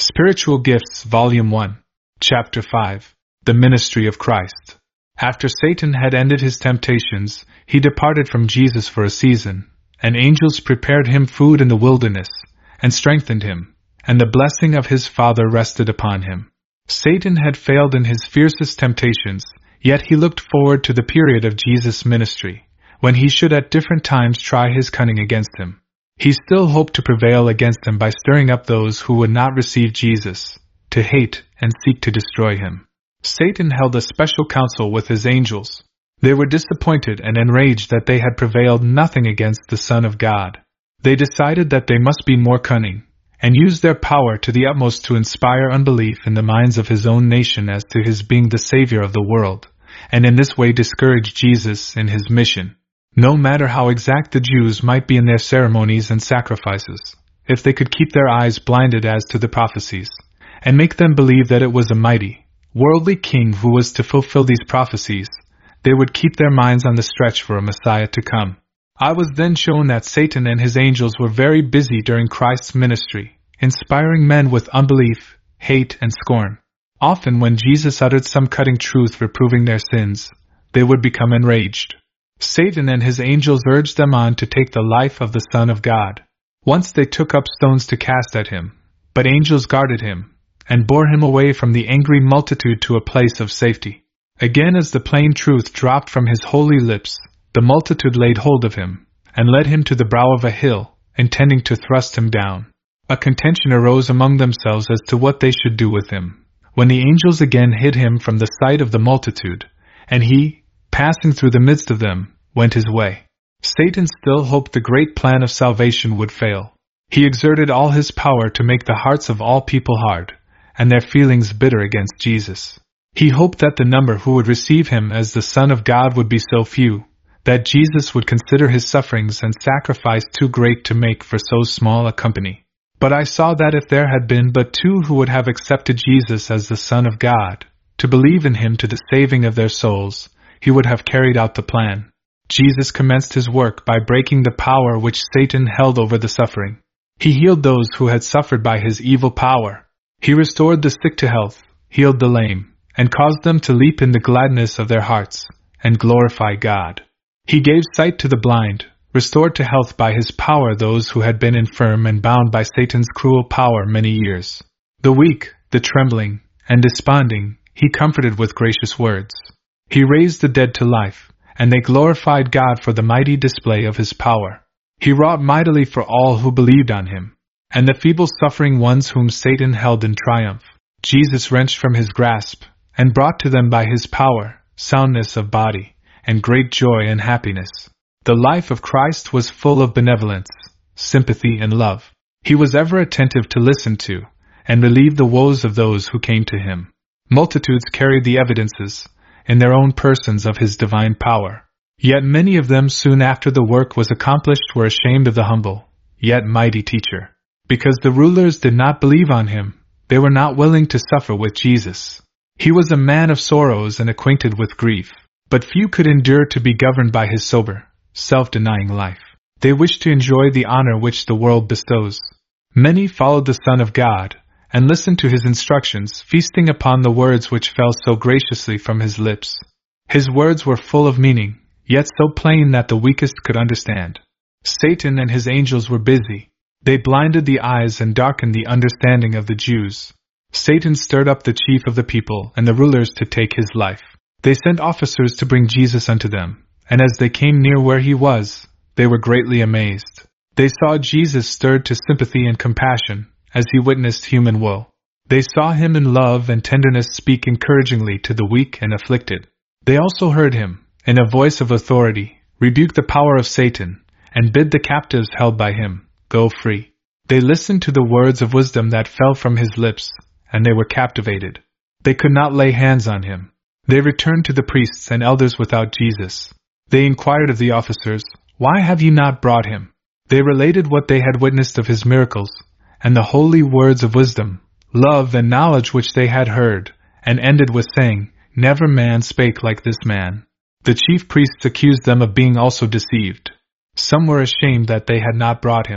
Spiritual Gifts, Volume 1, Chapter 5, The Ministry of Christ. After Satan had ended his temptations, he departed from Jesus for a season, and angels prepared him food in the wilderness, and strengthened him, and the blessing of his Father rested upon him. Satan had failed in his fiercest temptations, yet he looked forward to the period of Jesus' ministry, when he should at different times try his cunning against him. He still hoped to prevail against him by stirring up those who would not receive Jesus, to hate and seek to destroy him. Satan held a special council with his angels. They were disappointed and enraged that they had prevailed nothing against the Son of God. They decided that they must be more cunning, and use their power to the utmost to inspire unbelief in the minds of his own nation as to his being the Savior of the world, and in this way discourage Jesus in his mission. No matter how exact the Jews might be in their ceremonies and sacrifices, if they could keep their eyes blinded as to the prophecies, and make them believe that it was a mighty, worldly king who was to fulfill these prophecies, they would keep their minds on the stretch for a Messiah to come. I was then shown that Satan and his angels were very busy during Christ's ministry, inspiring men with unbelief, hate, and scorn. Often when Jesus uttered some cutting truth reproving their sins, they would become enraged. Satan and his angels urged them on to take the life of the Son of God. Once they took up stones to cast at him, but angels guarded him, and bore him away from the angry multitude to a place of safety. Again, as the plain truth dropped from his holy lips, the multitude laid hold of him, and led him to the brow of a hill, intending to thrust him down. A contention arose among themselves as to what they should do with him, when the angels again hid him from the sight of the multitude, and he, passing through the midst of them, went his way. Satan still hoped the great plan of salvation would fail. He exerted all his power to make the hearts of all people hard, and their feelings bitter against Jesus. He hoped that the number who would receive him as the Son of God would be so few, that Jesus would consider his sufferings and sacrifice too great to make for so small a company. But I saw that if there had been but two who would have accepted Jesus as the Son of God, to believe in him to the saving of their souls, he would have carried out the plan. Jesus commenced his work by breaking the power which Satan held over the suffering. He healed those who had suffered by his evil power. He restored the sick to health, healed the lame, and caused them to leap in the gladness of their hearts, and glorify God. He gave sight to the blind, restored to health by his power those who had been infirm and bound by Satan's cruel power many years. The weak, the trembling, and desponding, he comforted with gracious words. He raised the dead to life, and they glorified God for the mighty display of his power. He wrought mightily for all who believed on him, and the feeble suffering ones whom Satan held in triumph, Jesus wrenched from his grasp, and brought to them by his power, soundness of body, and great joy and happiness. The life of Christ was full of benevolence, sympathy, and love. He was ever attentive to listen to, and relieve the woes of those who came to him. Multitudes carried the evidences, in their own persons, of his divine power. Yet many of them soon after the work was accomplished were ashamed of the humble, yet mighty teacher. Because the rulers did not believe on him, they were not willing to suffer with Jesus. He was a man of sorrows and acquainted with grief, but few could endure to be governed by his sober, self-denying life. They wished to enjoy the honor which the world bestows. Many followed the Son of God, and listened to his instructions, feasting upon the words which fell so graciously from his lips. His words were full of meaning, yet so plain that the weakest could understand. Satan and his angels were busy. They blinded the eyes and darkened the understanding of the Jews. Satan stirred up the chief of the people and the rulers to take his life. They sent officers to bring Jesus unto them, and as they came near where he was, they were greatly amazed. They saw Jesus stirred to sympathy and compassion, as he witnessed human woe. They saw him in love and tenderness speak encouragingly to the weak and afflicted. They also heard him, in a voice of authority, rebuke the power of Satan, and bid the captives held by him go free. They listened to the words of wisdom that fell from his lips, and they were captivated. They could not lay hands on him. They returned to the priests and elders without Jesus. They inquired of the officers, "Why have you not brought him?" They related what they had witnessed of his miracles, and the holy words of wisdom, love, and knowledge which they had heard, and ended with saying, "Never man spake like this man." The chief priests accused them of being also deceived. Some were ashamed that they had not brought him.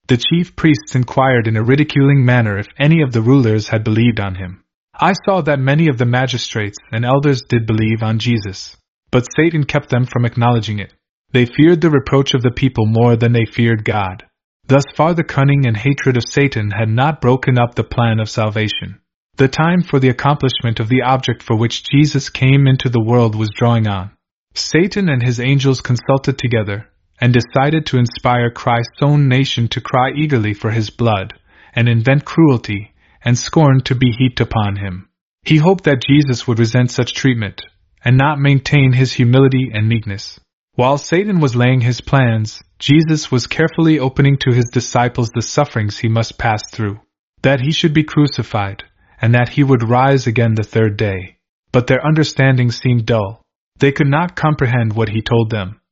The chief priests inquired in a ridiculing manner if any of the rulers had believed on him. I saw that many of the magistrates and elders did believe on Jesus, but Satan kept them from acknowledging it. They feared the reproach of the people more than they feared God. Thus far the cunning and hatred of Satan had not broken up the plan of salvation. The time for the accomplishment of the object for which Jesus came into the world was drawing on. Satan and his angels consulted together, and decided to inspire Christ's own nation to cry eagerly for his blood, and invent cruelty and scorn to be heaped upon him. He hoped that Jesus would resent such treatment, and not maintain his humility and meekness. While Satan was laying his plans, Jesus was carefully opening to his disciples the sufferings he must pass through, that he should be crucified, and that he would rise again the third day. But their understanding seemed dull. They could not comprehend what he told them.